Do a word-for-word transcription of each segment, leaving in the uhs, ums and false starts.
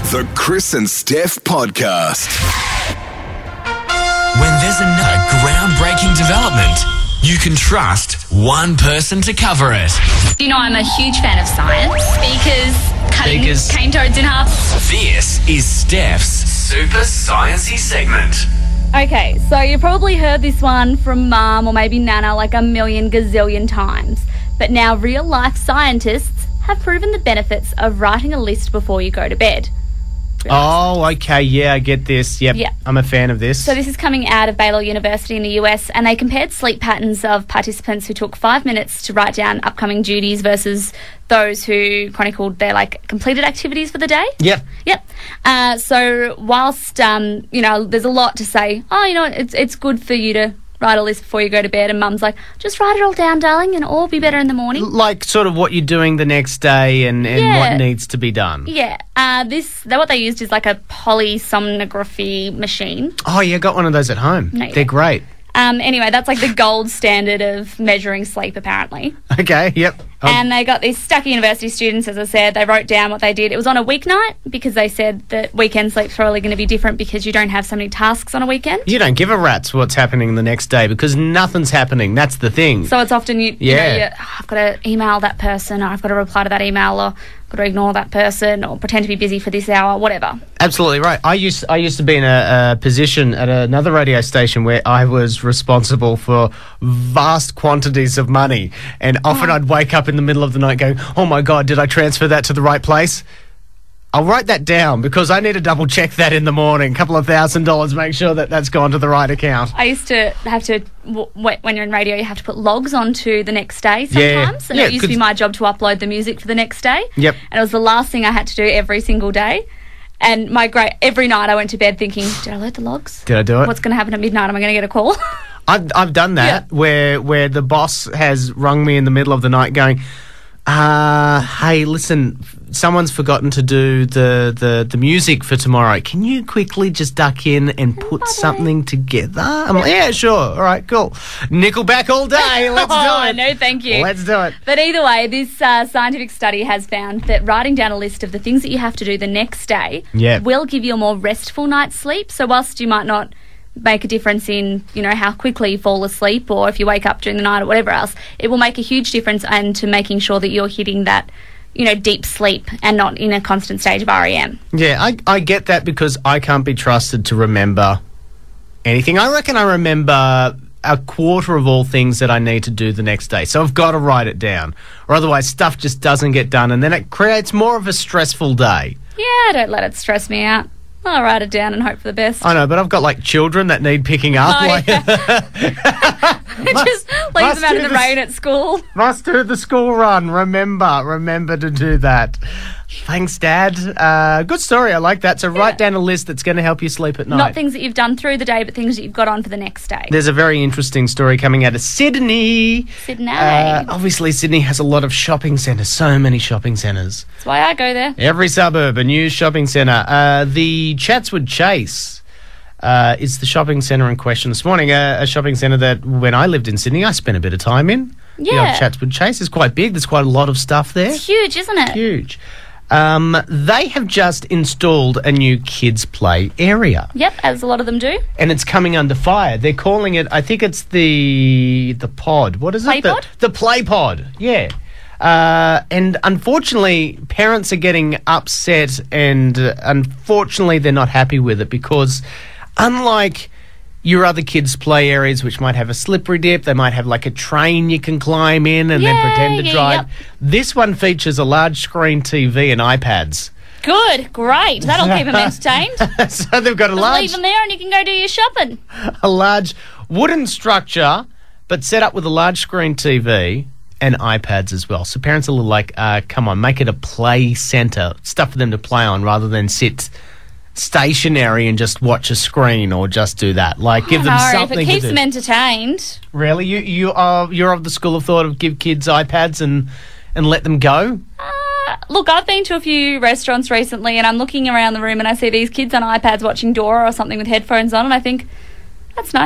The Chris and Steph Podcast. When there's another groundbreaking development, you can trust one person to cover it. You know, I'm a huge fan of science. Speakers, cutting Speakers. cane toads in half. This is Steph's Super Sciencey segment. Okay, so you probably heard this one from Mum or maybe Nana like a million gazillion times. But now real-life scientists have proven the benefits of writing a list before you go to bed. Oh, okay, yeah, I get this. Yep, Yeah. I'm a fan of this. So this is coming out of Baylor University in the U S, and they compared sleep patterns of participants who took five minutes to write down upcoming duties versus those who chronicled their, like, completed activities for the day. Yep. Yep. Uh, so whilst, um, you know, there's a lot to say, oh, you know, it's it's good for you to write a list before you go to bed, and Mum's like, just write it all down, darling, and all be better in the morning. Like sort of what you're doing the next day and, and Yeah. what needs to be done. Yeah. Uh, this, what they used is like a polysomnography machine. Oh, yeah, got one of those at home. No, you They're don't. great. Um, anyway, that's like the gold standard of measuring sleep, apparently. Okay, yep. Um, And they got these Stucky University students, as I said, they wrote down what they did. It was on a weeknight because they said that weekend sleep's probably going to be different because you don't have so many tasks on a weekend. you don't give a rat's what's happening the next day because nothing's happening. That's the thing. So it's often you, you Yeah. know, you, oh, I've got to email that person, or I've got to reply to that email, or I've got to ignore that person, or pretend to be busy for this hour, whatever. Absolutely right. I used I used to be in a, a position at another radio station where I was responsible for vast quantities of money, and often I'd wake up in the middle of the night going, "Oh my God, did I transfer that to the right place?" I'll write that down because I need to double check that in the morning. A couple of thousand dollars, make sure that that's gone to the right account. I used to have to, w- w- when you're in radio, you have to put logs onto the next day Yeah. sometimes. And Yeah, it used to be 'cause- my job to upload the music for the next day. Yep. And it was the last thing I had to do every single day. And my great every night I went to bed thinking, did I load the logs? Did I do it? What's going to happen at midnight? Am I going to get a call? I've I've done that Yeah. where where the boss has rung me in the middle of the night going, uh, hey, listen, someone's forgotten to do the, the, the music for tomorrow. Can you quickly just duck in and put something together? I'm like, yeah, sure. All right, cool. Nickelback all day. Let's oh, do it. no, thank you. Let's do it. But either way, this uh, scientific study has found that writing down a list of the things that you have to do the next day Yeah. will give you a more restful night's sleep. So whilst you might not make a difference in, you know, how quickly you fall asleep or if you wake up during the night or whatever else, it will make a huge difference and to making sure that you're hitting that, you know, deep sleep and not in a constant stage of R E M. Yeah, I, I get that because I can't be trusted to remember anything. I reckon I remember a quarter of all things that I need to do the next day. So I've got to write it down, or otherwise stuff just doesn't get done, and then it creates more of a stressful day. Yeah, don't let it stress me out. I'll write it down and hope for the best. I know, but I've got like children that need picking up. Oh, like, Just leaves must them out do in the this- rain at school. Must do the school run. Remember, remember to do that. Thanks, Dad. Uh, good story. I like that. So write down a list that's going to help you sleep at night. Not things that you've done through the day, but things that you've got on for the next day. There's a very interesting story coming out of Sydney. Sydney. Uh, obviously, Sydney has a lot of shopping centres, so many shopping centres. That's why I go there. Every suburb, a new shopping centre. Uh, the Chatswood Chase uh, is the shopping centre in question this morning. Uh, a shopping centre that, when I lived in Sydney, I spent a bit of time in. The Yeah. old Chatswood Chase is quite big. There's quite a lot of stuff there. It's huge, isn't it? Huge. Um, they have just installed a new kids' play area. Yep, as a lot of them do. And it's coming under fire. They're calling it, I think it's the the pod. What is Play it? The, pod? the play pod, yeah. Uh, and unfortunately, parents are getting upset, and uh, unfortunately, they're not happy with it because, unlike your other kids' play areas, which might have a slippery dip, they might have like a train you can climb in and Yeah, then pretend to yeah, drive. yep. This one features a large screen T V and iPads. Good, great. That'll keep them entertained. So they've got a Just large, leave them there and you can go do your shopping. a large wooden structure, but set up with a large screen T V and iPads as well. So parents are like, uh, come on, make it a play centre, stuff for them to play on rather than sit stationary and just watch a screen or just do that. Like, give them No, if something it keeps to do. them entertained. Really? You you are you're of the school of thought of give kids iPads and and let them go? Uh, look, I've been to a few restaurants recently and I'm looking around the room and I see these kids on iPads watching Dora or something with headphones on and I think, that's nice.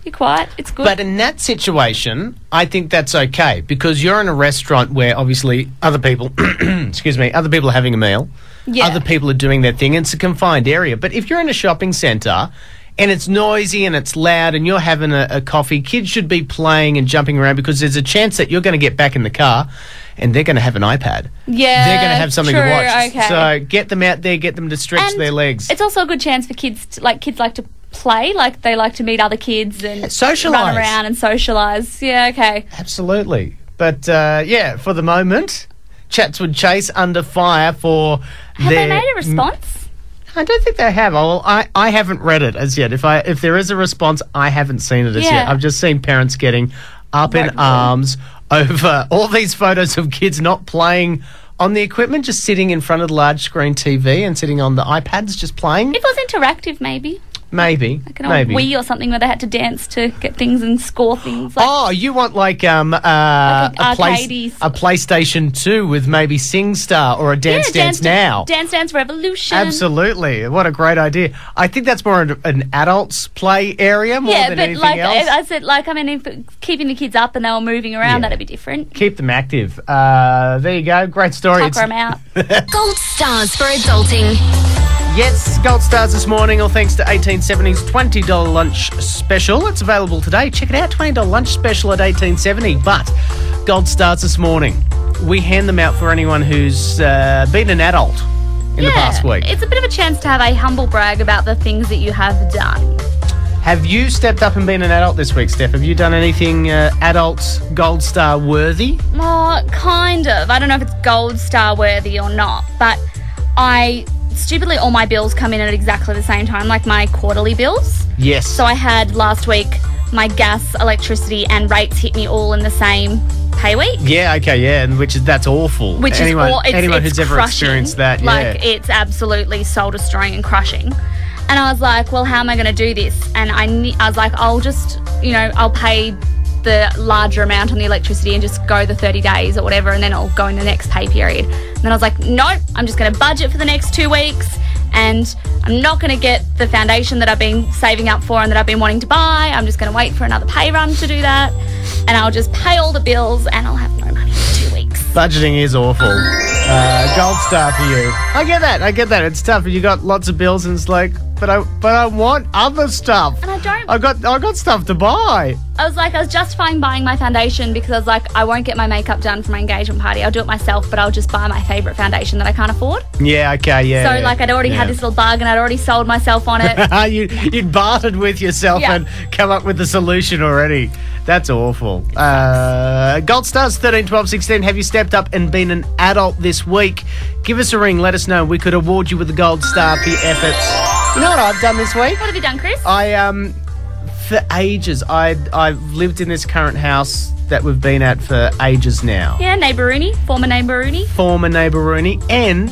You're quiet. It's good. But in that situation, I think that's okay because you're in a restaurant where obviously other people, excuse me, other people are having a meal. Yeah. Other people are doing their thing. And it's a confined area. But if you're in a shopping centre and it's noisy and it's loud and you're having a, a coffee, kids should be playing and jumping around because there's a chance that you're going to get back in the car and they're going to have an iPad. Yeah, They're going to have something true, to watch. okay. So get them out there, get them to stretch And their legs. It's also a good chance for kids, to, like kids like to play, like they like to meet other kids and Socialise. run around and socialise. Yeah, okay. Absolutely. But, uh, yeah, for the moment, Chatswood Chase under fire for Have their... they made a response? I don't think they have. Well, I, I haven't read it as yet. If I if there is a response, I haven't seen it as Yeah. yet. I've just seen parents getting up in Right. arms over all these photos of kids not playing on the equipment, just sitting in front of the large screen T V and sitting on the iPads just playing. If it was interactive, maybe. Maybe. Like an old maybe. Wii or something where they had to dance to get things and score things. Like, Oh, you want like um uh, Like a, place, arcadey. a PlayStation two with maybe SingStar or a Dance yeah, Dance Now. Dance Dance Revolution. Absolutely. What a great idea. I think that's more an, an adults play area more Yeah, than but anything like else. I said, like I mean, if keeping the kids up and they were moving around, Yeah. that'd be different. Keep them active. Uh, there you go. Great story. Tucker them out. Gold stars for adulting. Yes, Gold Stars this morning, all thanks to eighteen seventy's twenty dollars lunch special. It's available today. Check it out, twenty dollars lunch special at eighteen seventy. But Gold Stars this morning, we hand them out for anyone who's uh, been an adult in the past week. It's a bit of a chance to have a humble brag about the things that you have done. Have you stepped up and been an adult this week, Steph? Have you done anything uh, adult Gold Star worthy? Well, kind of. I don't know if it's gold star worthy or not, but I stupidly all my bills come in at exactly the same time, like my quarterly bills. Yes. So I had last week my gas, electricity, and rates hit me all in the same pay week. Yeah, okay, yeah, and which is that's awful. Which anyone, is all, it's, anyone it's who's ever crushing. experienced that, Like, yeah. it's absolutely soul destroying and crushing. And I was like, well, how am I going to do this? And I, ne- I was like, I'll just, you know, I'll pay the larger amount on the electricity and just go the thirty days or whatever, and then I'll go in the next pay period. And then I was like, nope, I'm just going to budget for the next two weeks. And I'm not going to get the foundation that I've been saving up for and that I've been wanting to buy. I'm just going to wait for another pay run to do that. And I'll just pay all the bills and I'll have no money for two weeks. Budgeting is awful. Uh, gold star for you. I get that. I get that. It's tough. You got lots of bills, and it's like, but I, but I want other stuff. And I don't- I got, I got stuff to buy. I was like, I was justifying buying my foundation because I was like, I won't get my makeup done for my engagement party. I'll do it myself, but I'll just buy my favourite foundation that I can't afford. Yeah. Okay. Yeah. So, yeah, like, I'd already yeah. had this little bargain. I'd already sold myself on it. you, you'd bartered with yourself Yeah. and come up with the solution already. That's awful. Uh, Gold Stars thirteen, twelve, sixteen. Have you stepped up and been an adult this week? Give us a ring. Let us know. We could award you with the Gold Star for your efforts. You know what I've done this week? What have you done, Chris? I um, for ages, I I've lived in this current house that we've been at for ages now. yeah, neighbour Rooney, former neighbour Rooney. Former neighbour Rooney, and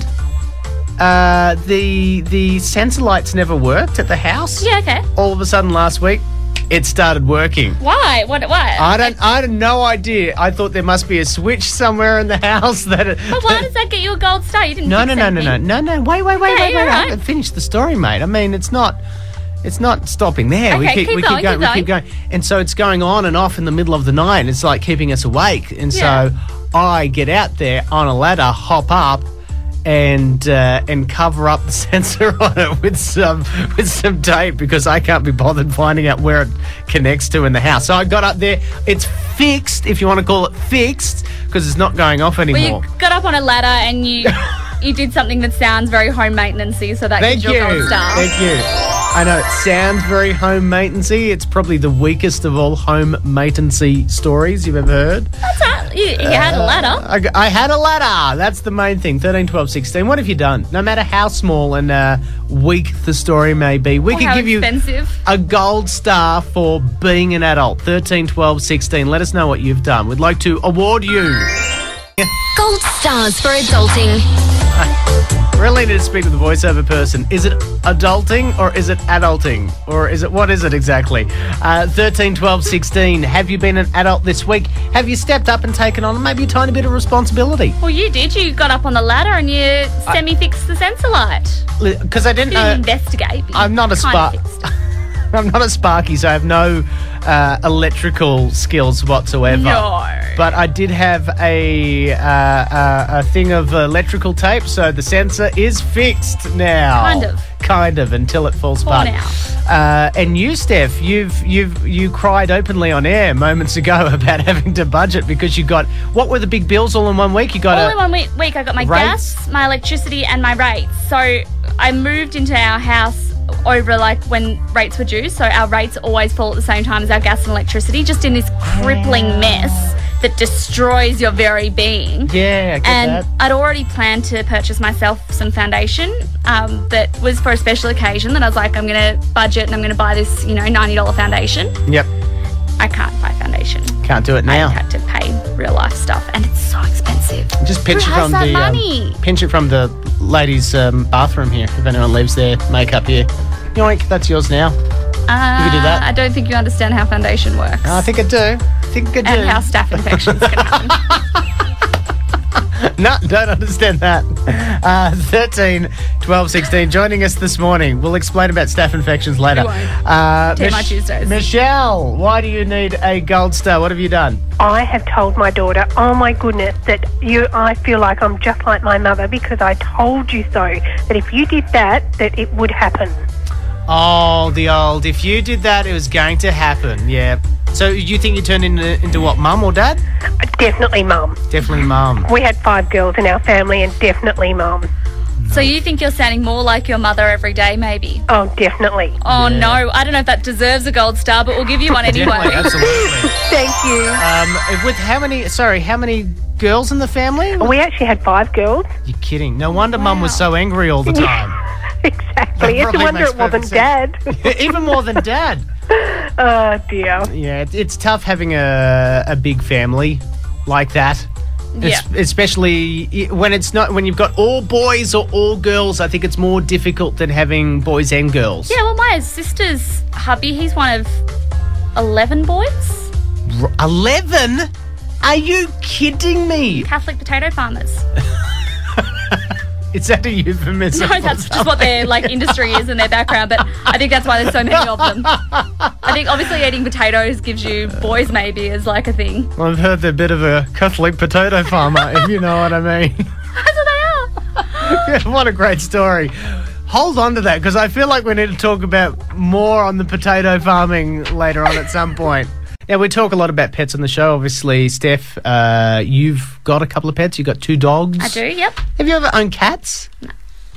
uh, the the sensor lights never worked at the house. Yeah, okay. All of a sudden, last week, it started working. Why? What? Why? I don't. I had no idea. I thought there must be a switch somewhere in the house that. It, But why does that get you a gold star? You didn't No, fix no, no, no, no, anything. no, no. Wait, wait, wait, Okay, wait, you're wait. I right. haven't finished the story, mate. I mean, it's not. It's not stopping there. we Okay, keep, keep we going, keep going. keep We keep going. And so it's going on and off in the middle of the night. And it's like keeping us awake. And Yeah. so I get out there on a ladder, hop up, and uh, and cover up the sensor on it with some with some tape because I can't be bothered finding out where it connects to in the house. So I got up there. It's fixed, if you want to call it fixed, because it's not going off Well, anymore. you got up on a ladder and you you did something that sounds very home maintenance-y, so that Thank gives you. you a gold star. Thank you. I know it sounds very home maintenancey. It's probably the weakest of all home maintenancey stories you've ever heard. That's right. You, you had a ladder. I, g- I had a ladder. That's the main thing. thirteen, twelve, sixteen. What have you done? No matter how small and uh, weak the story may be, we Or could how give expensive. you a gold star for being an adult. thirteen, twelve, sixteen. Let us know what you've done. We'd like to award you. Gold stars for adulting. Really need to speak to the voiceover person. Is it adulting or is it adulting? Or is it, what is it exactly? Uh, thirteen, twelve, sixteen. Have you been an adult this week? Have you stepped up and taken on maybe a tiny bit of responsibility? Well, you did. You got up on the ladder and you semi-fixed the sensor light. Because I didn't You didn't know. investigate. But you I'm not a kind spark. of fixed it. I'm not a Sparky, so I have no uh, electrical skills whatsoever. No. But I did have a uh, uh, a thing of electrical tape, so the sensor is fixed now. Kind of. Kind of, until it falls For apart. now. Uh, and you, Steph, you've you've you cried openly on air moments ago about having to budget because you got, what were the big bills all in one week? You got All a, in one week, week I got my rates? gas, my electricity, and my rates. So I moved into our house over like when rates were due. So our rates always fall at the same time as our gas and electricity, just in this crippling mess that destroys your very being. Yeah, I get And that. I'd already planned to purchase myself some foundation um, that was for a special occasion that I was like, I'm going to budget and I'm going to buy this, you know, ninety dollars foundation. Yep, I can't buy foundation. can't do it now. I had to pay real life stuff and it's so expensive. Just pinch Who it has from that the money? Um, pinch it from the ladies' um, bathroom here. If anyone leaves their makeup here, yoink, that's yours now. Uh, You could do that. I don't think you understand how foundation works. I think I do. I think I do. and how staph infections can happen. No, don't understand that. Uh, thirteen, twelve, sixteen. Joining us this morning. We'll explain about staph infections later. We won't. Uh, T M I Tuesdays. Michelle, why do you need a gold star? What have you done? I have told my daughter, oh my goodness, that you, I feel like I'm just like my mother because I told you so, that if you did that, that it would happen. Oh, the old, if you did that, it was going to happen. Yeah. So you think you turned into, into what, mum or dad? Definitely mum. Definitely mum. We had five girls in our family and definitely mum. So you think you're sounding more like your mother every day, maybe? Oh, definitely. Oh, Yeah. no. I don't know if that deserves a gold star, but we'll give you one anyway. Definitely, absolutely. Thank you. Um, with how many, sorry, how many girls in the family? We actually had five girls. You're kidding. No wonder mum was so angry all the time. Exactly. That It's a probably wonder makes it wasn't perfect Dad. Even more than dad. Oh, dear. Yeah, it, it's tough having a, a big family like that. Yeah. Es- especially i- when it's not, when you've got all boys or all girls, I think it's more difficult than having boys and girls. Yeah, well, my sister's hubby, he's one of eleven boys. R- eleven? Are you kidding me? Catholic potato farmers. Is that a euphemism? No, that's just what their like industry is and their background, but I think that's why there's so many of them. I think obviously eating potatoes gives you boys maybe as like a thing. I've heard they're a bit of a Catholic potato farmer, if you know what I mean. That's what they are. Yeah, what a great story. Hold on to that, because I feel like we need to talk about more on the potato farming later on at some point. Now, we talk a lot about pets on the show. Obviously, Steph, uh, you've got a couple of pets. You've got two dogs. I do, yep. Have you ever owned cats? No.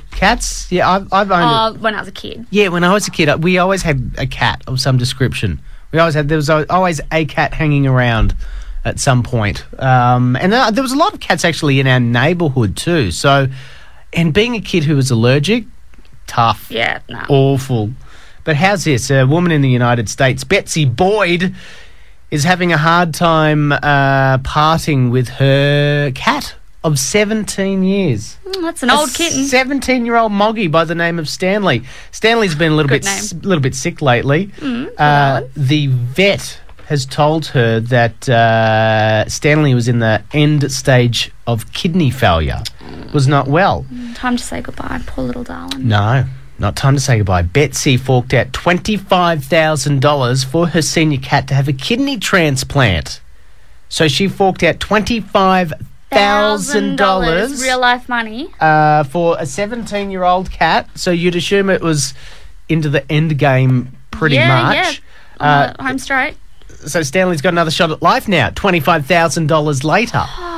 Cats? Yeah, I've, I've owned Oh, a, when I was a kid. Yeah, when I was a kid, we always had a cat of some description. We always had, there was always a cat hanging around at some point. Um, and there, there was a lot of cats actually in our neighbourhood too. So, and being a kid who was allergic, tough. Yeah, no. Awful. But how's this? A woman in the United States, Betsy Boyd, is having a hard time uh, parting with her cat of seventeen years. Mm, that's an old A kitten. seventeen-year-old moggy by the name of Stanley. Stanley's been a little Good bit, name. s- little bit sick lately. Mm, uh, the vet has told her that uh, Stanley was in the end stage of kidney failure, was not well. Time to say goodbye, poor little darling. No, not time to say goodbye. Betsy forked out twenty-five thousand dollars for her senior cat to have a kidney transplant. So she forked out twenty-five thousand dollars real life money. uh, for a seventeen-year-old cat. So you'd assume it was into the end game pretty yeah, much. Yeah, Uh, uh, home straight. so Stanley's got another shot at life now, twenty-five thousand dollars later.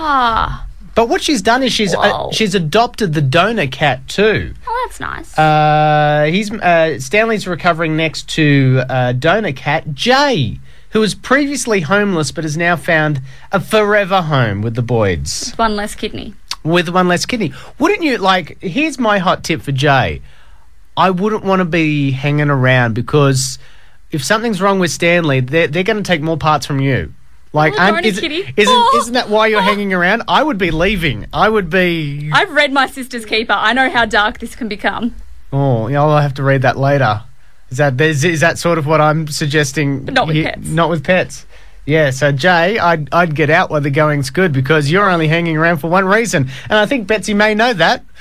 Ah, But what she's done is she's uh, Whoa. she's adopted the donor cat too. oh, that's nice. Uh, he's uh, Stanley's recovering next to uh, donor cat Jay, who was previously homeless but has now found a forever home with the Boyds One less kidney. with one less kidney. Wouldn't you like? Here's my hot tip for Jay. I wouldn't want to be hanging around because if something's wrong with Stanley, they're they're going to take more parts from you. Like, Oh, aren't- Tony is, kitty. isn't Oh. isn't that why you're hanging around? I would be leaving. I would be. I've read My Sister's Keeper. I know how dark this can become. Oh, yeah, I'll have to read that later. Is that is, is that sort of what I'm suggesting? But not with he- pets. Not with pets. Yeah, so Jay, I'd I'd get out while the going's good because you're only hanging around for one reason, and I think Betsy may know that.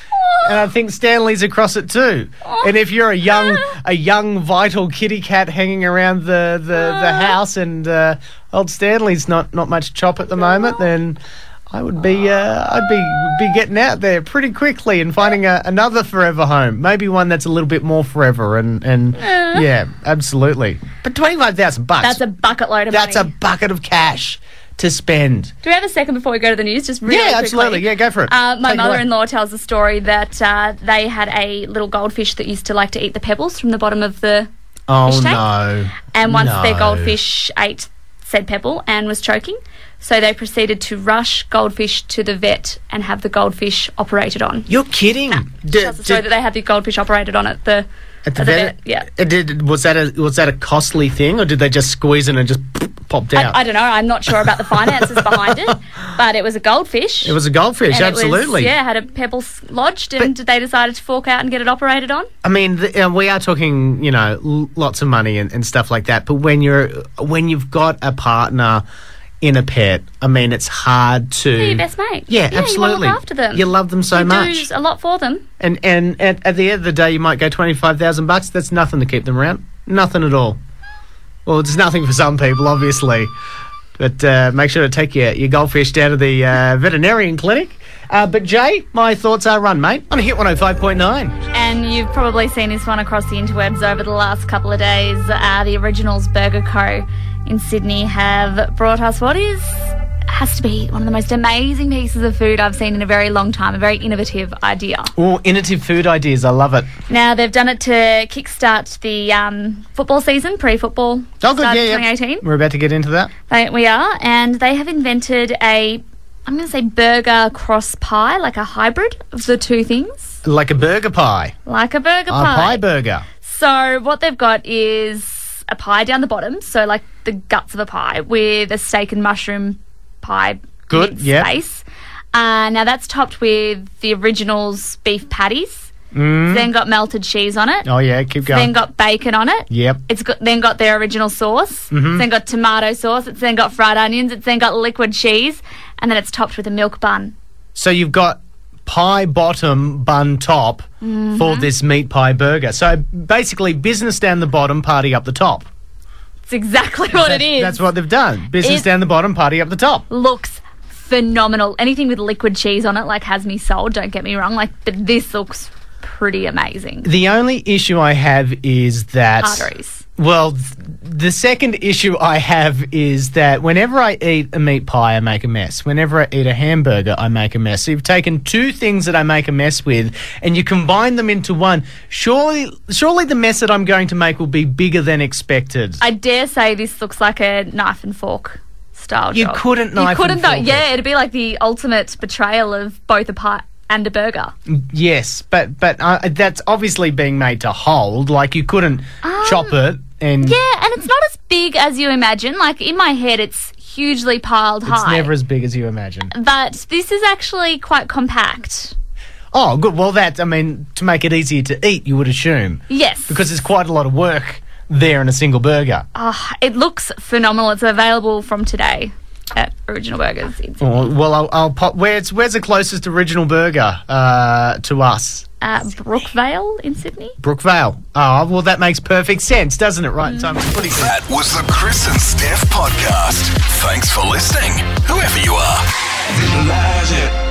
and I think Stanley's across it too. And if you're a young, a young, vital kitty cat hanging around the the, the house, and uh, old Stanley's not not much chop at the moment, then I would be uh, I'd be be getting out there pretty quickly and finding a, another forever home. Maybe one that's a little bit more forever. And and yeah, absolutely. But twenty five thousand bucks. That's a bucket load of That's money. a bucket of cash to spend. Do we have a second before we go to the news? Just really Yeah, quickly. absolutely. Yeah, go for it. Uh, my Take it away. mother-in-law tells a story that uh, they had a little goldfish that used to like to eat the pebbles from the bottom of the Oh fish tank. no! And once No. their goldfish ate said pebble and was choking, so they proceeded to rush goldfish to the vet and have the goldfish operated on. You're kidding? She Did- tells the story did- that they had the goldfish operated on at the At the at vet, Yeah. Uh, Did, was that a was that a costly thing, or did they just squeeze it and it just popped out? I, I don't know. I'm not sure about the finances behind it, but it was a goldfish. it was a goldfish, and it was- absolutely. yeah, had a pebble s- lodged, and they decided to fork out and get it operated on. I mean, the, uh, we are talking, you know, l- lots of money and, and stuff like that. But when you're when you've got a partner in a pet, I mean, it's hard to. They're your best mate. Yeah, You absolutely. want to look after them. You love them so you much. do a lot for them. And and at, at the end of the day, you might go twenty five thousand bucks. That's nothing to keep them around. Nothing at all. Well, it's nothing for some people, obviously. But uh, make sure to take your, your goldfish down to the uh, veterinarian clinic. Uh, but Jay, my thoughts are run, mate. On Hit one oh five point nine. And you've probably seen this one across the interwebs over the last couple of days. Uh, the Originals Burger Co. in Sydney have brought us what is has to be one of the most amazing pieces of food I've seen in a very long time. A very innovative idea. Oh, innovative food ideas. I love it. Now they've done it to kickstart the um, football season, pre-football. Oh, good. start Yeah, of yeah. twenty eighteen. We're about to get into that. They, we are, and they have invented a, I'm going to say burger cross pie, like a hybrid of the two things, Like a burger pie. like a burger A pie. pie burger. So what they've got is a pie down the bottom, so like the guts of a pie, with a steak and mushroom pie Good, mix yeah. base. Uh, now that's topped with the Originals beef patties. Mm. Then got melted cheese on it. Oh, yeah, keep going. Then got bacon on it. Yep. It's got then got their original sauce. Mm-hmm. It's then got tomato sauce. It's then got fried onions. It's then got liquid cheese, and then it's topped with a milk bun. So you've got pie bottom, bun top Mm-hmm. for this meat pie burger. So basically, business down the bottom, party up the top. It's exactly what it is. That's what they've done. Business It- down the bottom, party up the top. Looks phenomenal. Anything with liquid cheese on it, like, has me sold. Don't get me wrong. Like, but this looks pretty amazing. The only issue I have is that... Arteries. Well, th- the second issue I have is that whenever I eat a meat pie, I make a mess. Whenever I eat a hamburger, I make a mess. So you've taken two things that I make a mess with and you combine them into one. Surely, surely the mess that I'm going to make will be bigger than expected. I dare say this looks like a knife and fork style You job. couldn't knife You couldn't and though. fork it. Yeah, it'd be like the ultimate betrayal of both a pie and a burger. Yes, but but uh, that's obviously being made to hold. Like you couldn't Um, chop it and Yeah, and it's not as big as you imagine. Like, in my head, it's hugely piled it's high. never as big as you imagine. But this is actually quite compact. Oh, good. Well, that I mean, to make it easier to eat, you would assume, Yes. because there's quite a lot of work there in a single burger. Ah, it looks phenomenal. It's available from today at Original Burgers. in Sydney. Oh, well, I'll, I'll pop. Where's where's the closest original burger uh, to us? Uh, Brookvale in Sydney. Brookvale. Oh, well, that makes perfect sense, doesn't it? Right in time for footy. That was the Chris and Steph podcast. Thanks for listening, whoever you are.